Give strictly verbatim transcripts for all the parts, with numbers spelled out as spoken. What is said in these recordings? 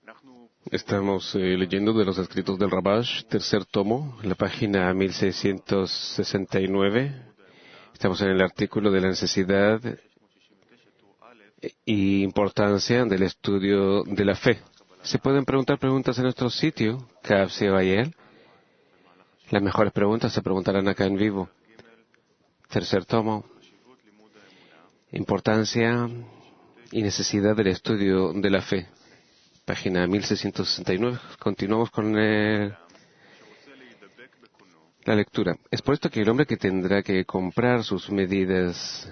Estamos eh, leyendo de los escritos del Rabash, tercer tomo, la página mil seiscientos sesenta y nueve. Estamos en el artículo de la necesidad y importancia del estudio de la fe. Se pueden preguntar preguntas en nuestro sitio, Kav Sebayel. Las mejores preguntas se preguntarán acá en vivo. Tercer tomo, importancia y necesidad del estudio de la fe. Página mil seiscientos sesenta y nueve. Continuamos con el, la lectura. Es por esto que el hombre que tendrá que comprar sus medidas,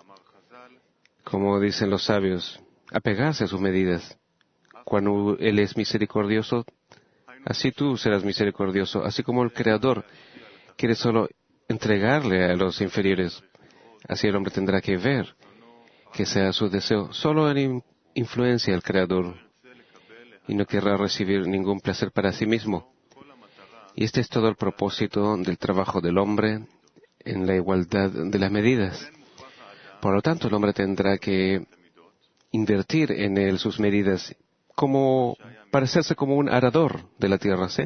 como dicen los sabios, apegarse a sus medidas. Cuando Él es misericordioso, así tú serás misericordioso, así como el Creador quiere solo entregarle a los inferiores. Así el hombre tendrá que ver que sea su deseo solo en influencia al Creador y no querrá recibir ningún placer para sí mismo. Y este es todo el propósito del trabajo del hombre en la igualdad de las medidas. Por lo tanto, el hombre tendrá que invertir en él sus medidas, como parecerse como un arador de la tierra, ¿sí?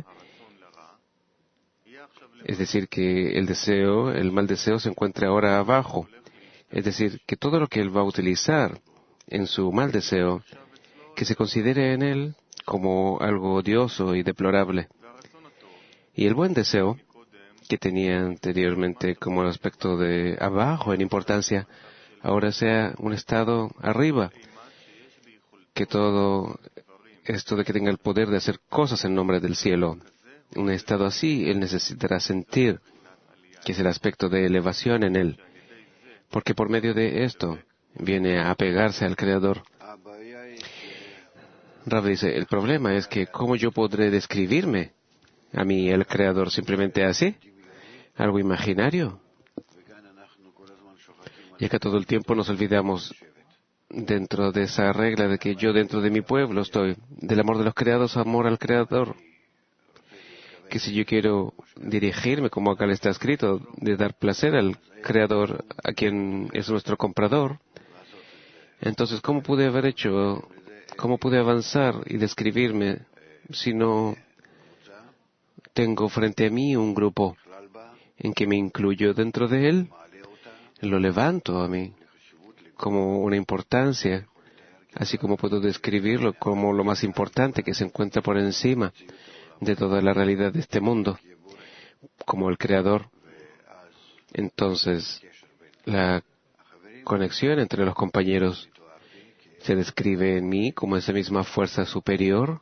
Es decir, que el deseo, el mal deseo se encuentra ahora abajo. Es decir, que todo lo que él va a utilizar en su mal deseo, que se considere en él como algo odioso y deplorable. Y el buen deseo, que tenía anteriormente como el aspecto de abajo en importancia, ahora sea un estado arriba, que todo esto de que tenga el poder de hacer cosas en nombre del cielo. Un estado así, él necesitará sentir que es el aspecto de elevación en él, porque por medio de esto viene a apegarse al Creador. Rav dice, el problema es que ¿cómo yo podré describirme a mí, el Creador, simplemente así? ¿Algo imaginario? Y acá todo el tiempo nos olvidamos dentro de esa regla de que yo dentro de mi pueblo estoy, del amor de los creados, amor al Creador. Que si yo quiero dirigirme, como acá le está escrito, de dar placer al Creador, a quien es nuestro comprador, entonces ¿cómo pude haber hecho, cómo pude avanzar y describirme si no tengo frente a mí un grupo en que me incluyo dentro de él? Lo levanto a mí como una importancia, así como puedo describirlo como lo más importante que se encuentra por encima de toda la realidad de este mundo, como el Creador. Entonces, la conexión entre los compañeros se describe en mí como esa misma fuerza superior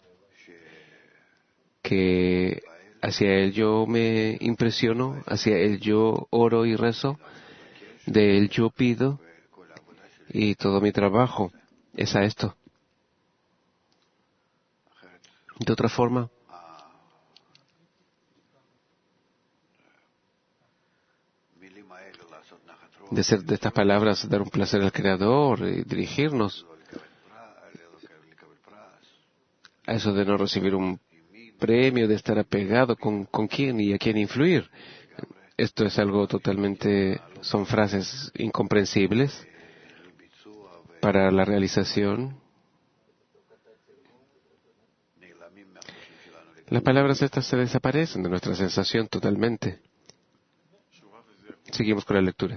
que hacia él yo me impresiono, hacia él yo oro y rezo, de él yo pido, y todo mi trabajo es a esto. De otra forma, de ser de estas palabras, dar un placer al Creador y dirigirnos a eso de no recibir un premio, de estar apegado con, con quién y a quién influir. Esto es algo totalmente, son frases incomprensibles para la realización. Las palabras estas se desaparecen de nuestra sensación totalmente. Seguimos con la lectura.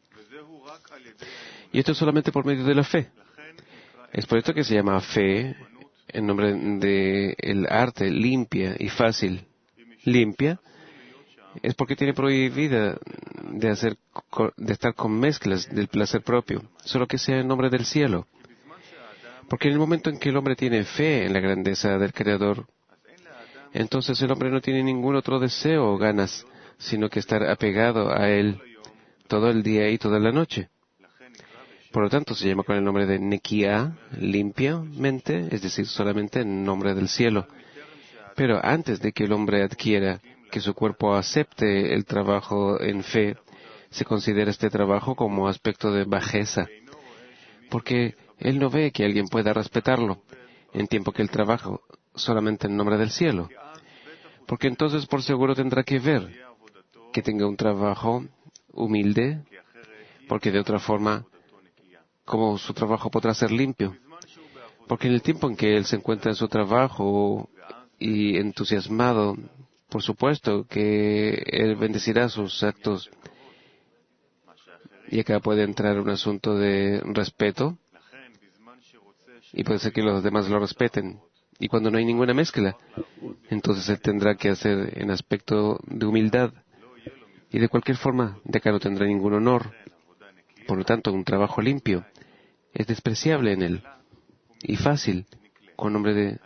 Y esto es solamente por medio de la fe. Es por esto que se llama fe en nombre de el arte limpia y fácil. Limpia es porque tiene prohibida de hacer, de estar con mezclas del placer propio, solo que sea en nombre del cielo. Porque en el momento en que el hombre tiene fe en la grandeza del Creador, entonces el hombre no tiene ningún otro deseo o ganas, sino que estar apegado a él todo el día y toda la noche. Por lo tanto, se llama con el nombre de Nekiá, limpiamente, es decir, solamente en nombre del cielo. Pero antes de que el hombre adquiera, que su cuerpo acepte el trabajo en fe, se considera este trabajo como aspecto de bajeza, porque él no ve que alguien pueda respetarlo, en tiempo que él trabaja solamente en nombre del cielo. Porque entonces por seguro tendrá que ver que tenga un trabajo humilde, porque de otra forma, ¿cómo su trabajo podrá ser limpio? Porque en el tiempo en que él se encuentra en su trabajo y entusiasmado, por supuesto que él bendecirá sus actos. Y acá puede entrar un asunto de respeto, y puede ser que los demás lo respeten. Y cuando no hay ninguna mezcla, entonces él tendrá que hacer en aspecto de humildad. Y de cualquier forma, de acá no tendrá ningún honor. Por lo tanto, un trabajo limpio es despreciable en él y fácil, con nombre de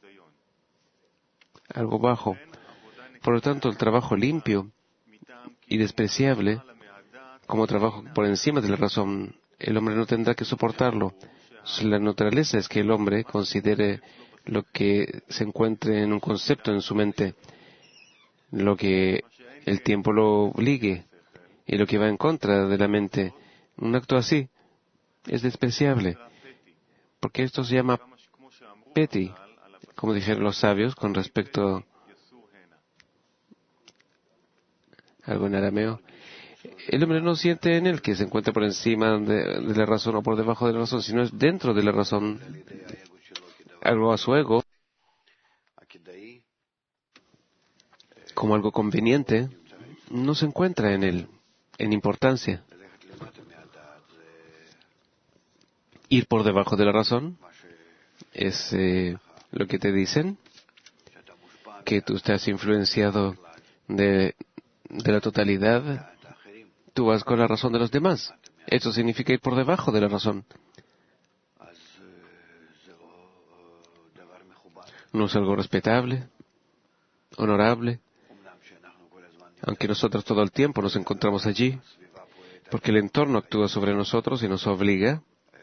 algo bajo. Por lo tanto, el trabajo limpio y despreciable, como trabajo por encima de la razón, el hombre no tendrá que soportarlo. La naturaleza es que el hombre considere lo que se encuentre en un concepto en su mente, lo que el tiempo lo obligue y lo que va en contra de la mente. Un acto así es despreciable, porque esto se llama peti, como dijeron los sabios con respecto a algo en arameo. El hombre no siente en él que se encuentra por encima de, de la razón o por debajo de la razón, sino es dentro de la razón, algo a su ego, como algo conveniente, no se encuentra en él, en importancia. Ir por debajo de la razón es eh, lo que te dicen, que tú estás influenciado de, de la totalidad, tú vas con la razón de los demás. Eso significa ir por debajo de la razón. No es algo respetable, honorable, aunque nosotros todo el tiempo nos encontramos allí, porque el entorno actúa sobre nosotros y nos obliga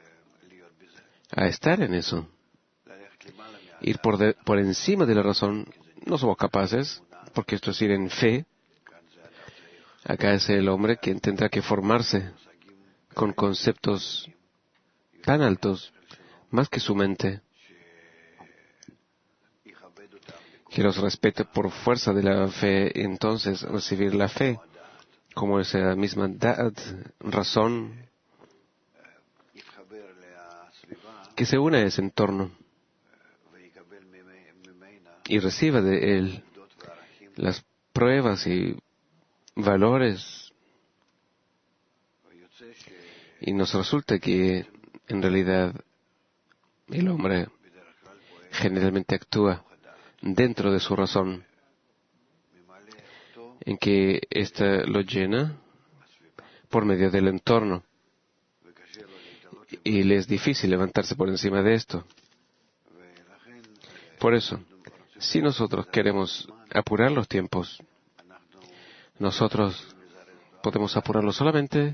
a estar en eso. Ir por, de, por encima de la razón, no somos capaces, porque esto es ir en fe. Acá es el hombre quien tendrá que formarse con conceptos tan altos, más que su mente, que los respete por fuerza de la fe, y entonces recibir la fe como esa misma dad, razón, que se une a ese entorno y reciba de él las pruebas y valores, y nos resulta que en realidad el hombre generalmente actúa dentro de su razón, en que ésta lo llena por medio del entorno, y le es difícil levantarse por encima de esto. Por eso, si nosotros queremos apurar los tiempos, nosotros podemos apurarlo solamente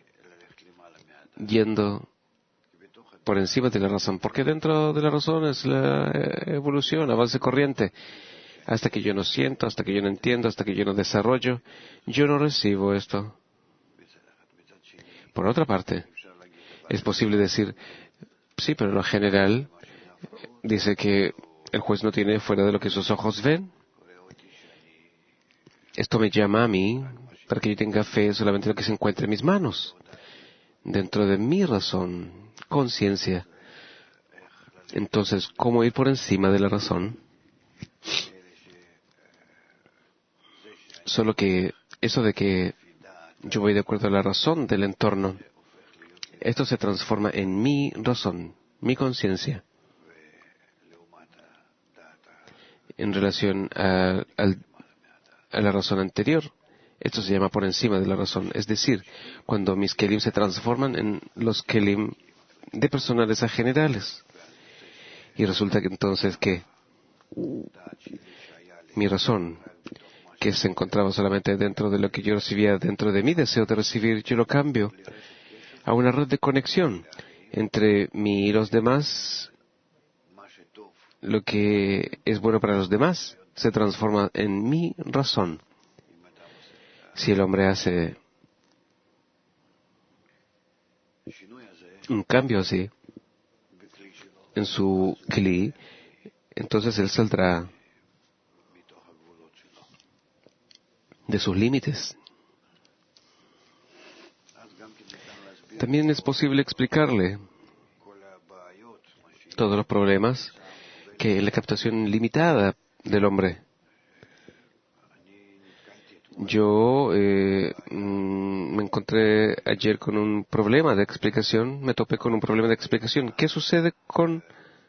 yendo por encima de la razón, porque dentro de la razón es la evolución, avance corriente. Hasta que yo no siento, hasta que yo no entiendo, hasta que yo no desarrollo, yo no recibo esto. Por otra parte, es posible decir, sí, pero en lo general dice que el juez no tiene fuera de lo que sus ojos ven. Esto me llama a mí para que yo tenga fe solamente en lo que se encuentra en mis manos, dentro de mi razón, conciencia. Entonces, ¿cómo ir por encima de la razón? Solo que eso de que yo voy de acuerdo a la razón del entorno, esto se transforma en mi razón, mi conciencia, en relación a, a, a la razón anterior. Esto se llama por encima de la razón. Es decir, cuando mis kelim se transforman en los kelim de personales a generales. Y resulta que entonces que mi razón, que se encontraba solamente dentro de lo que yo recibía dentro de mi deseo de recibir, yo lo cambio a una red de conexión entre mí y los demás. Lo que es bueno para los demás se transforma en mi razón. Si el hombre hace un cambio así en su kli, entonces él saldrá de sus límites. También es posible explicarle todos los problemas que la captación limitada del hombre. Yo eh, mm, me encontré ayer con un problema de explicación, me topé con un problema de explicación. ¿Qué sucede con,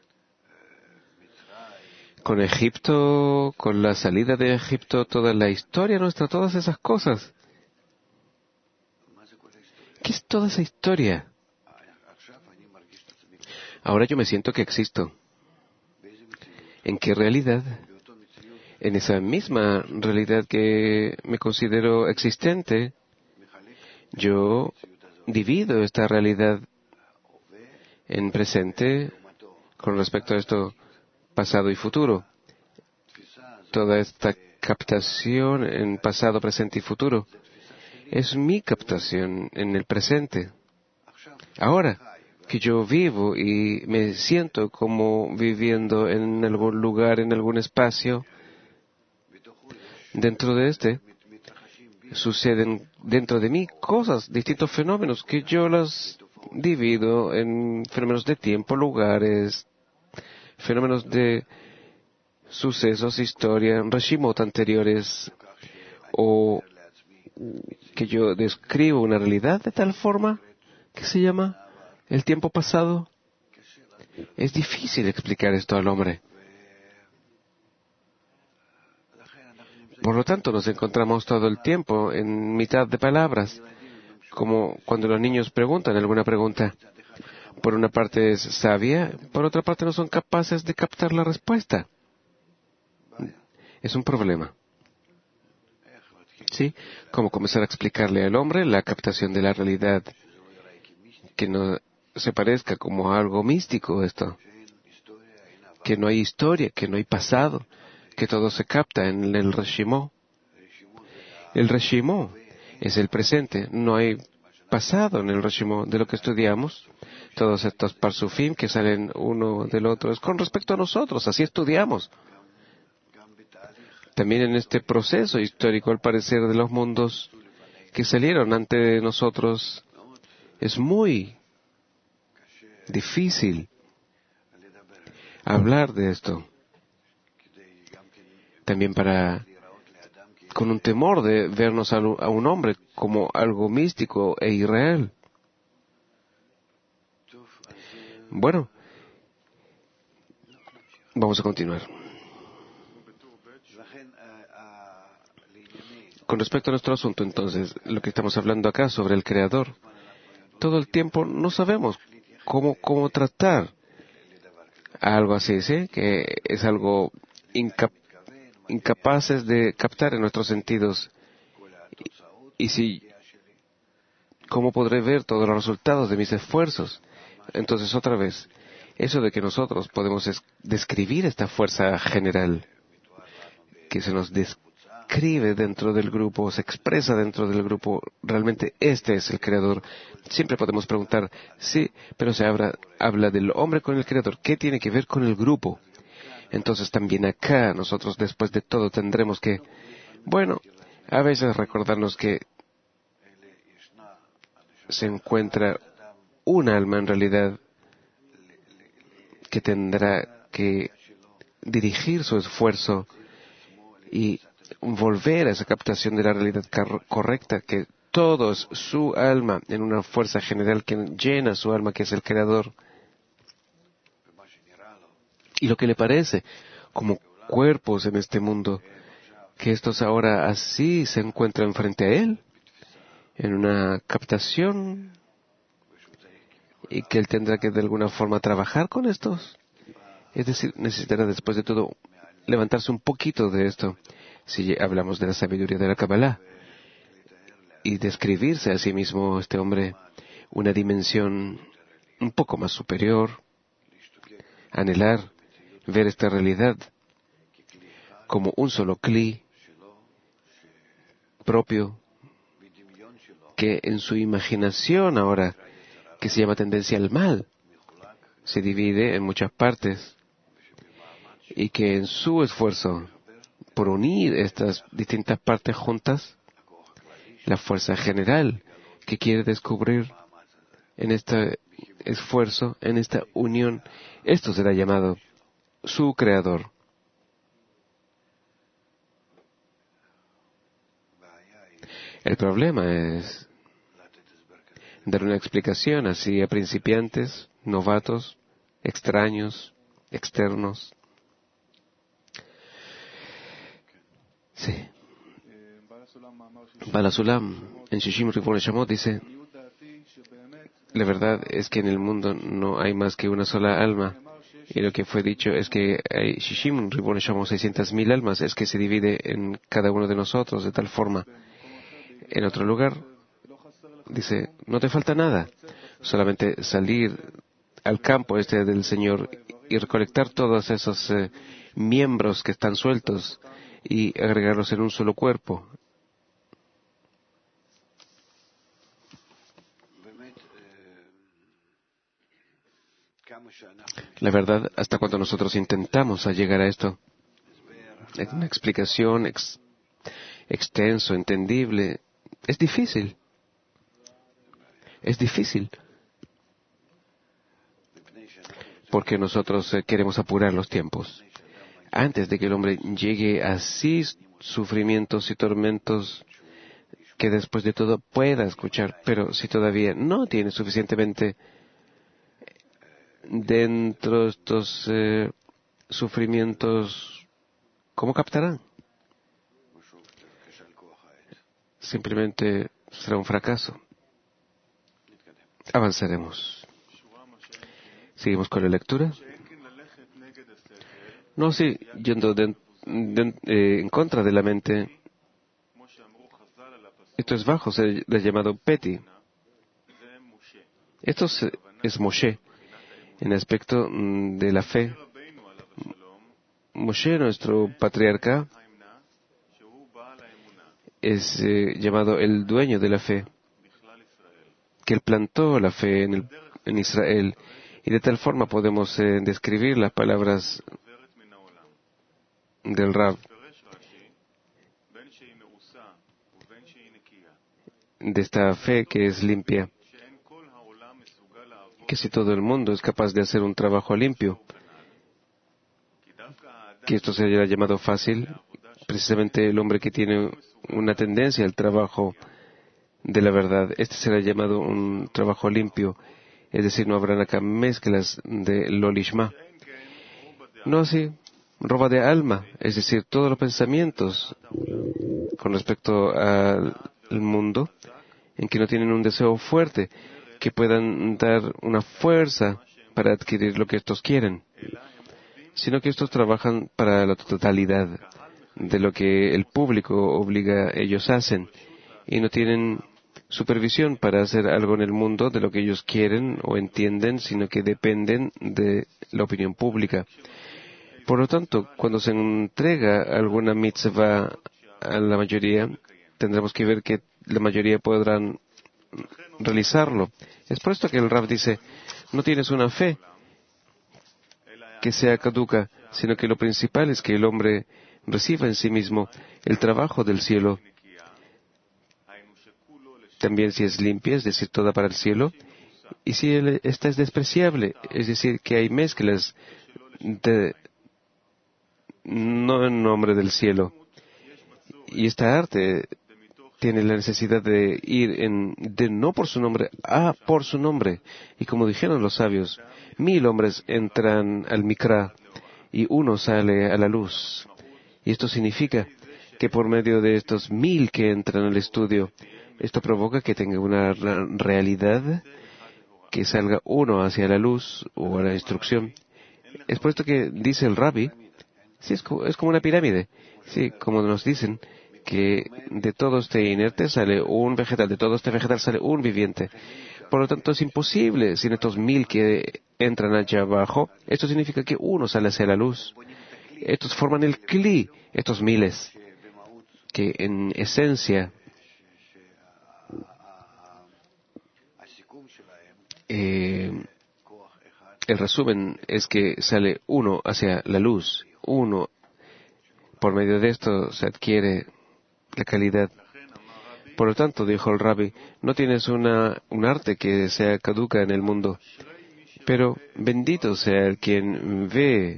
con Egipto, con la salida de Egipto, toda la historia nuestra, todas esas cosas? ¿Qué es toda esa historia? Ahora yo me siento que existo. ¿En qué realidad? En esa misma realidad que me considero existente, yo divido esta realidad en presente con respecto a esto pasado y futuro. Toda esta captación en pasado, presente y futuro es mi captación en el presente. Ahora que yo vivo y me siento como viviendo en algún lugar, en algún espacio, dentro de este suceden dentro de mí cosas, distintos fenómenos que yo las divido en fenómenos de tiempo, lugares, fenómenos de sucesos, historia, reshimot anteriores, o que yo describo una realidad de tal forma que se llama el tiempo pasado. Es difícil explicar esto al hombre. Por lo tanto, nos encontramos todo el tiempo en mitad de palabras, como cuando los niños preguntan alguna pregunta. Por una parte es sabia, por otra parte no son capaces de captar la respuesta. Es un problema. ¿Sí? Como comenzar a explicarle al hombre la captación de la realidad, que no se parezca como algo místico esto, que no hay historia, que no hay pasado, que todo se capta en el Reshimó. El Reshimó es el presente, no hay pasado en el Reshimó de lo que estudiamos. Todos estos parsufim que salen uno del otro es con respecto a nosotros, así estudiamos. También en este proceso histórico, al parecer, de los mundos que salieron ante nosotros, es muy difícil hablar de esto. También para, con un temor de vernos a un hombre como algo místico e irreal. Bueno, vamos a continuar. Con respecto a nuestro asunto, entonces, lo que estamos hablando acá sobre el Creador, todo el tiempo no sabemos cómo, cómo tratar algo así, ¿sí? Que es algo incap incapaces de captar en nuestros sentidos. Y, y si, ¿cómo podré ver todos los resultados de mis esfuerzos? Entonces, otra vez, eso de que nosotros podemos describir esta fuerza general que se nos describe dentro del grupo, se expresa dentro del grupo, realmente este es el Creador. Siempre podemos preguntar, sí, pero se habla, habla del hombre con el Creador. ¿Qué tiene que ver con el grupo? Entonces también acá nosotros después de todo tendremos que, bueno, a veces recordarnos que se encuentra un alma en realidad que tendrá que dirigir su esfuerzo y volver a esa captación de la realidad correcta, que todo es su alma en una fuerza general que llena su alma, que es el Creador. Y lo que le parece como cuerpos en este mundo, que estos ahora así se encuentran frente a él, en una captación, y que él tendrá que de alguna forma trabajar con estos. Es decir, necesitará después de todo levantarse un poquito de esto, si hablamos de la sabiduría de la Kabbalah, y describirse a sí mismo este hombre una dimensión un poco más superior, anhelar ver esta realidad como un solo kli propio, que en su imaginación ahora, que se llama tendencia al mal, se divide en muchas partes, y que en su esfuerzo por unir estas distintas partes juntas, la fuerza general que quiere descubrir en este esfuerzo, en esta unión. Esto será llamado su creador. El problema es dar una explicación así a principiantes, novatos, extraños, externos. Sí. Baal HaSulam, en Shishim Ribon Shamot, dice: la verdad es que en el mundo no hay más que una sola alma. Y lo que fue dicho es que hay Shishim Ribon Shamot, seiscientas mil almas, es que se divide en cada uno de nosotros de tal forma. En otro lugar, dice: no te falta nada, solamente salir al campo este del Señor y recolectar todos esos eh, miembros que están sueltos y agregarlos en un solo cuerpo. La verdad, hasta cuando nosotros intentamos a llegar a esto, es una explicación ex, extenso, entendible, es difícil. Es difícil. Porque nosotros eh, queremos apurar los tiempos. Antes de que el hombre llegue a así sufrimientos y tormentos que después de todo pueda escuchar, pero si todavía no tiene suficientemente dentro de estos eh, sufrimientos, ¿cómo captarán? Simplemente será un fracaso. Avanzaremos. Seguimos con la lectura. No, sí, yendo de, de, eh, en contra de la mente. Esto es bajo, se le ha llamado Peti. Esto es, es Moshe, en aspecto mm, de la fe. Moshe, nuestro patriarca, es eh, llamado el dueño de la fe, que él plantó la fe en, el, en Israel, y de tal forma podemos eh, describir las palabras del Rab, de esta fe que es limpia, que si todo el mundo es capaz de hacer un trabajo limpio, que esto se haya llamado fácil, precisamente el hombre que tiene una tendencia al trabajo de la verdad, este será llamado un trabajo limpio, es decir, no habrán acá mezclas de lolishma. No así, roba de alma, es decir, todos los pensamientos con respecto al mundo en que no tienen un deseo fuerte, que puedan dar una fuerza para adquirir lo que estos quieren, sino que estos trabajan para la totalidad de lo que el público obliga, ellos hacen, y no tienen supervisión para hacer algo en el mundo de lo que ellos quieren o entienden, sino que dependen de la opinión pública. Por lo tanto, cuando se entrega alguna mitzvah a la mayoría, tendremos que ver que la mayoría podrán realizarlo. Es por esto que el Rab dice: no tienes una fe que sea caduca, sino que lo principal es que el hombre reciba en sí mismo el trabajo del cielo. También si es limpia, es decir, toda para el cielo, y si él, esta es despreciable, es decir, que hay mezclas de, no en nombre del cielo. Y esta arte tiene la necesidad de ir en, de no por su nombre, a por su nombre. Y como dijeron los sabios, mil hombres entran al Mikra y uno sale a la luz. Y esto significa que por medio de estos mil que entran al estudio, esto provoca que tenga una realidad, que salga uno hacia la luz o a la instrucción. Es por esto que dice el Rabbi, sí, es como, es como una pirámide, sí, como nos dicen, que de todo este inerte sale un vegetal, de todo este vegetal sale un viviente. Por lo tanto, es imposible, sin estos mil que entran allá abajo, esto significa que uno sale hacia la luz. Estos forman el Kli, estos miles, que en esencia eh, el resumen es que sale uno hacia la luz, uno, por medio de esto se adquiere la calidad. Por lo tanto, dijo el Rabbi, no tienes una, un arte que sea caduca en el mundo, pero bendito sea el quien ve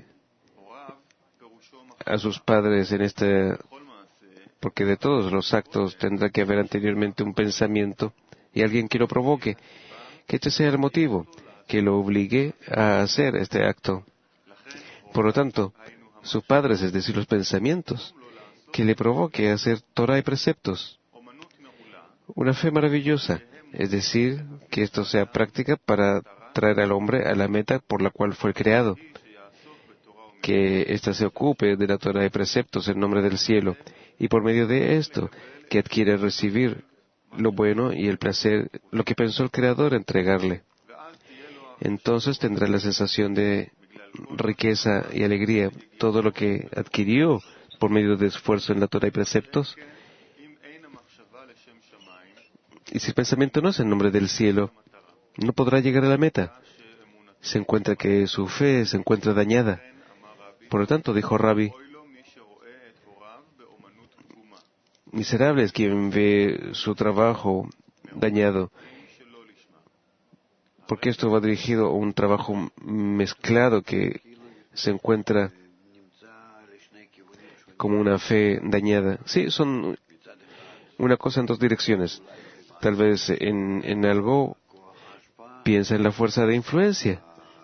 a sus padres en este, porque de todos los actos tendrá que haber anteriormente un pensamiento y alguien que lo provoque, que este sea el motivo que lo obligue a hacer este acto. Por lo tanto, sus padres, es decir, los pensamientos, que le provoque a hacer Torah y preceptos. Una fe maravillosa, es decir, que esto sea práctica para traer al hombre a la meta por la cual fue creado. Que ésta se ocupe de la Torah y preceptos en nombre del cielo, y por medio de esto, que adquiere recibir lo bueno y el placer, lo que pensó el Creador entregarle. Entonces tendrá la sensación de riqueza y alegría, todo lo que adquirió por medio de esfuerzo en la Torah y preceptos. Y si el pensamiento no es en nombre del cielo, no podrá llegar a la meta. Se encuentra que su fe se encuentra dañada. Por lo tanto, dijo Rabbi, miserable es quien ve su trabajo dañado, porque esto va dirigido a un trabajo mezclado que se encuentra como una fe dañada. Sí, son una cosa en dos direcciones. Tal vez en, en algo piensa en la fuerza de influencia,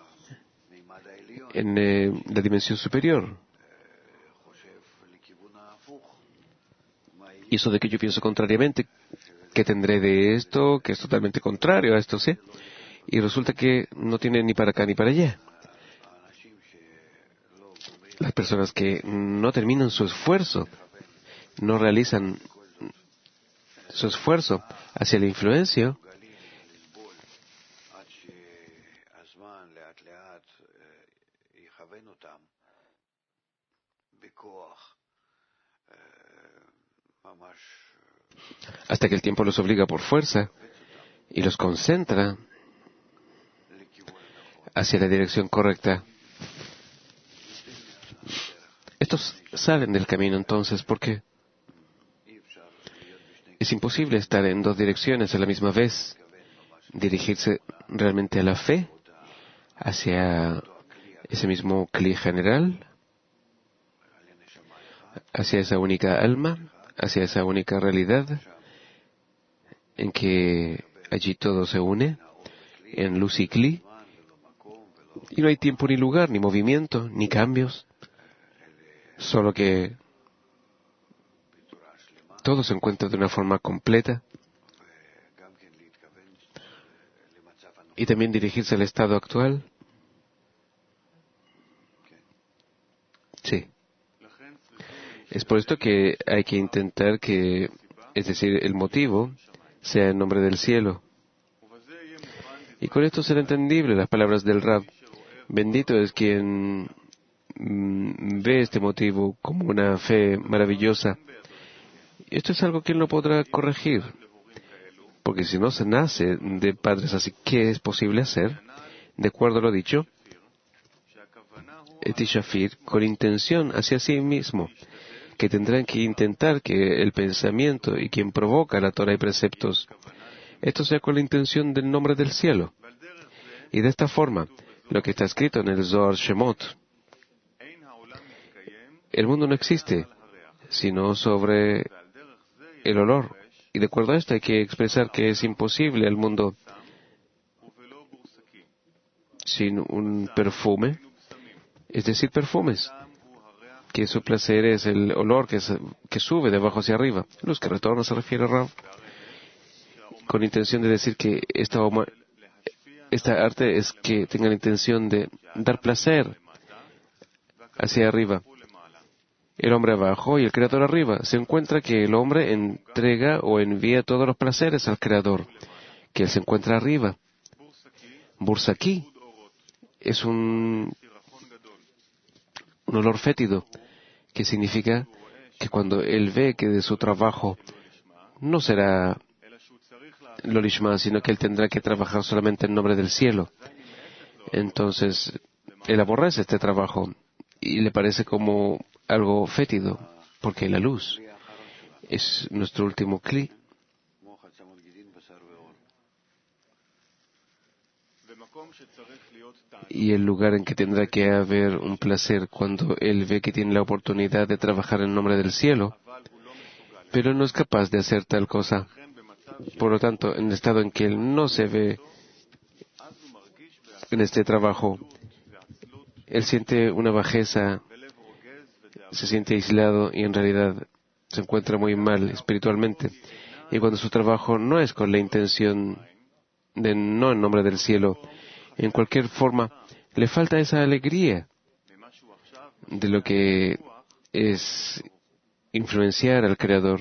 en eh, la dimensión superior. Y eso de que yo pienso contrariamente, que tendré de esto, que es totalmente contrario a esto, ¿sí? Y resulta que no tiene ni para acá ni para allá. Las personas que no terminan su esfuerzo, no realizan su esfuerzo hacia la influencia, hasta que el tiempo los obliga por fuerza y los concentra hacia la dirección correcta. Estos salen del camino entonces porque es imposible estar en dos direcciones a la misma vez, dirigirse realmente a la fe, hacia ese mismo Kli general, hacia esa única alma, hacia esa única realidad, en que allí todo se une, en luz y Kli, y no hay tiempo ni lugar, ni movimiento, ni cambios, solo que todo se encuentra de una forma completa, y también dirigirse al estado actual. Sí. Es por esto que hay que intentar que, es decir, el motivo sea en nombre del cielo. Y con esto será entendible las palabras del Rab. Bendito es quien mm, ve este motivo como una fe maravillosa. Esto es algo que él no podrá corregir, porque si no se nace de padres así, ¿qué es posible hacer? De acuerdo a lo dicho, Eti Shafir, con intención hacia sí mismo, que tendrán que intentar que el pensamiento y quien provoca la Torah y preceptos, esto sea con la intención del nombre del cielo. Y de esta forma, lo que está escrito en el Zohar Shemot, el mundo no existe, sino sobre el olor. Y de acuerdo a esto hay que expresar que es imposible el mundo sin un perfume, es decir, perfumes, que su placer es el olor que, se, que sube de abajo hacia arriba. Luz que retorna se refiere a Rav, con intención de decir que esta, esta arte es que tenga la intención de dar placer hacia arriba. El hombre abajo y el Creador arriba. Se encuentra que el hombre entrega o envía todos los placeres al Creador, que él se encuentra arriba. Bursaki es un, un olor fétido, que significa que cuando él ve que de su trabajo no será lo lishma, sino que él tendrá que trabajar solamente en nombre del cielo, entonces él aborrece este trabajo y le parece como algo fétido, porque la luz es nuestro último kli, y el lugar en que tendrá que haber un placer cuando él ve que tiene la oportunidad de trabajar en nombre del cielo, pero no es capaz de hacer tal cosa. Por lo tanto, en el estado en que él no se ve en este trabajo, él siente una bajeza, se siente aislado y en realidad se encuentra muy mal espiritualmente. Y cuando su trabajo no es con la intención de no en nombre del cielo, en cualquier forma, le falta esa alegría de lo que es influenciar al Creador.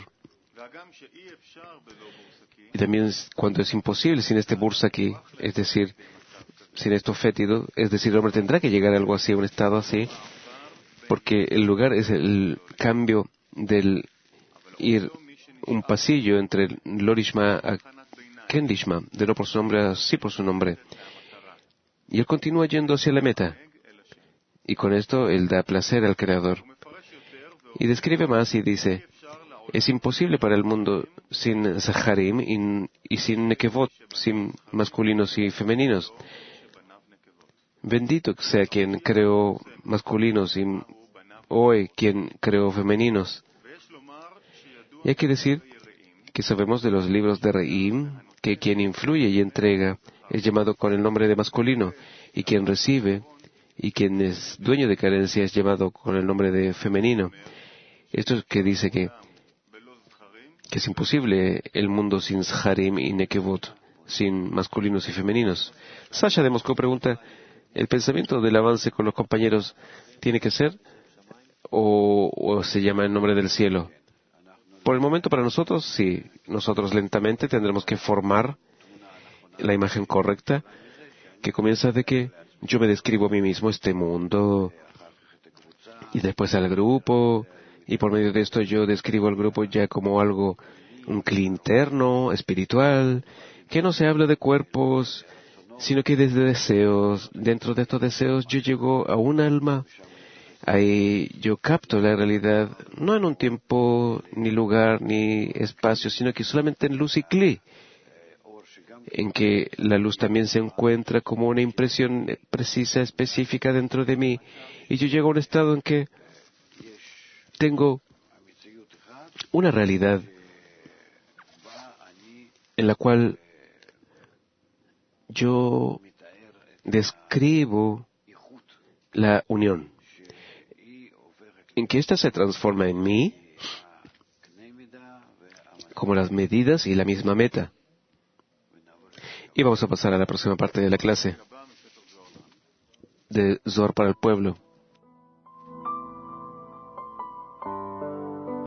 Y también cuando es imposible sin este bursaki, es decir, sin esto fétido, es decir, el hombre tendrá que llegar a algo así, a un estado así, porque el lugar es el cambio del ir un pasillo entre Lorishma a Kendishma, de no por su nombre a sí por su nombre. Y él continúa yendo hacia la meta. Y con esto él da placer al Creador. Y describe más y dice, es imposible para el mundo sin Zaharim y, y sin Nekevot, sin masculinos y femeninos. Bendito sea quien creó masculinos y Oe quien creó femeninos. Y hay que decir que sabemos de los libros de Re'im que quien influye y entrega es llamado con el nombre de masculino, y quien recibe y quien es dueño de carencia es llamado con el nombre de femenino. Esto es que dice que, que es imposible el mundo sin Zaharim y Nekevot, sin masculinos y femeninos. Sasha de Moscú pregunta, ¿el pensamiento del avance con los compañeros tiene que ser o, o se llama en nombre del cielo? Por el momento para nosotros, sí. Nosotros lentamente tendremos que formar la imagen correcta que comienza de que yo me describo a mí mismo este mundo y después al grupo, y por medio de esto yo describo al grupo ya como algo, un cli interno, espiritual, que no se habla de cuerpos, sino que desde deseos, dentro de estos deseos yo llego a un alma. Ahí yo capto la realidad, no en un tiempo, ni lugar, ni espacio, sino que solamente en luz y cli, en que la luz también se encuentra como una impresión precisa, específica dentro de mí, y yo llego a un estado en que tengo una realidad en la cual yo describo la unión, en que ésta se transforma en mí como las medidas y la misma meta. Y vamos a pasar a la próxima parte de la clase de Zohar para el pueblo.